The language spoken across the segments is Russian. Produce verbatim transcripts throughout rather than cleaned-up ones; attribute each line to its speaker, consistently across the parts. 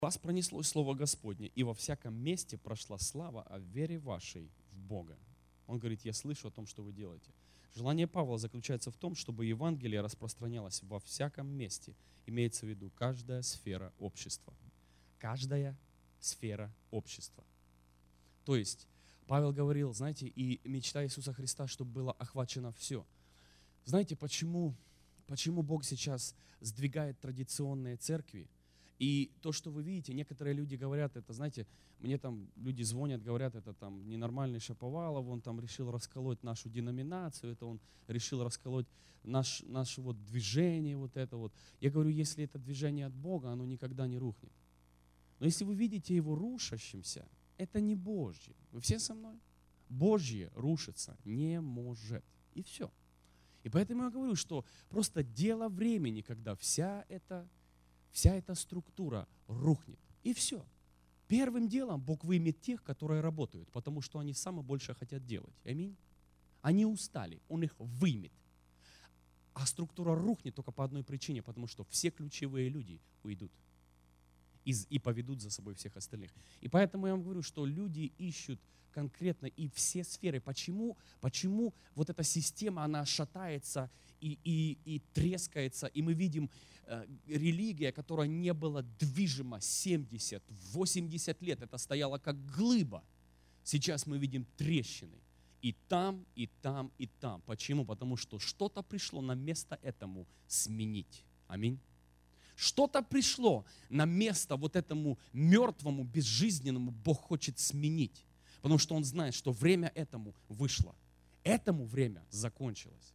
Speaker 1: вас пронеслось слово Господне, и во всяком месте прошла слава о вере вашей в Бога. Он говорит, я слышу о том, что вы делаете. Желание Павла заключается в том, чтобы Евангелие распространялось во всяком месте. Имеется в виду каждая сфера общества. Каждая сфера общества. То есть, Павел говорил, знаете, и мечта Иисуса Христа, чтобы было охвачено все. Знаете, почему, почему Бог сейчас сдвигает традиционные церкви? И то, что вы видите, некоторые люди говорят, это, знаете, мне там люди звонят, говорят, это там ненормальный Шаповалов, он там решил расколоть нашу деноминацию, это он решил расколоть наш, наше вот движение, вот это вот. Я говорю, если это движение от Бога, оно никогда не рухнет. Но если вы видите его рушащимся, это не Божье. Вы все со мной? Божье рушиться не может. И все. И поэтому я говорю, что просто дело времени, когда вся эта Вся эта структура рухнет. И все. Первым делом Бог вымет тех, которые работают, потому что они самое больше хотят делать. Аминь. Они устали, Он их вымет. А структура рухнет только по одной причине, потому что все ключевые люди уйдут и, и поведут за собой всех остальных. И поэтому я вам говорю, что люди ищут конкретно и все сферы. Почему, почему вот эта система, она шатается и, и, и трескается, и мы видим э, религия, которая не была движима семьдесят-восемьдесят лет, это стояло как глыба. Сейчас мы видим трещины. И там, и там, и там. Почему? Потому что что-то пришло на место этому сменить. Аминь. Что-то пришло на место вот этому мертвому, безжизненному Бог хочет сменить. Потому что Он знает, что время этому вышло. Этому время закончилось.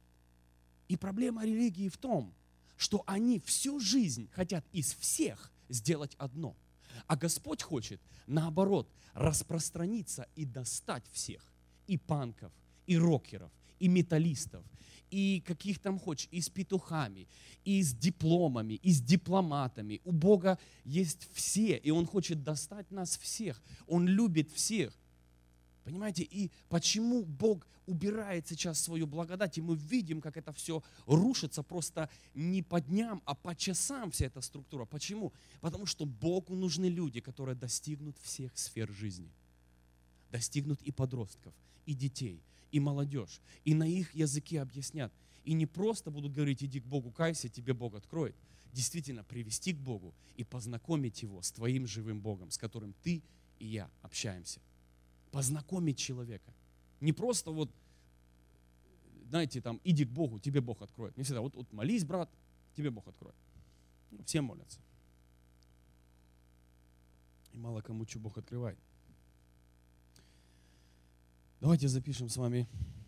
Speaker 1: И проблема религии в том, что они всю жизнь хотят из всех сделать одно. А Господь хочет, наоборот, распространиться и достать всех. И панков, и рокеров, и металлистов, и каких там хочешь, и с петухами, и с дипломами, и с дипломатами. У Бога есть все, и Он хочет достать нас всех. Он любит всех. Понимаете, и почему Бог убирает сейчас свою благодать, и мы видим, как это все рушится просто не по дням, а по часам вся эта структура. Почему? Потому что Богу нужны люди, которые достигнут всех сфер жизни. Достигнут и подростков, и детей, и молодежь, и на их языке объяснят. И не просто будут говорить, иди к Богу, кайся, тебе Бог откроет. Действительно, привести к Богу и познакомить Его с твоим живым Богом, с которым ты и я общаемся. Познакомить человека. Не просто вот, знаете, там, иди к Богу, тебе Бог откроет. Не всегда, вот, вот молись, брат, тебе Бог откроет. Все молятся. И мало кому что Бог открывает. Давайте запишем с вами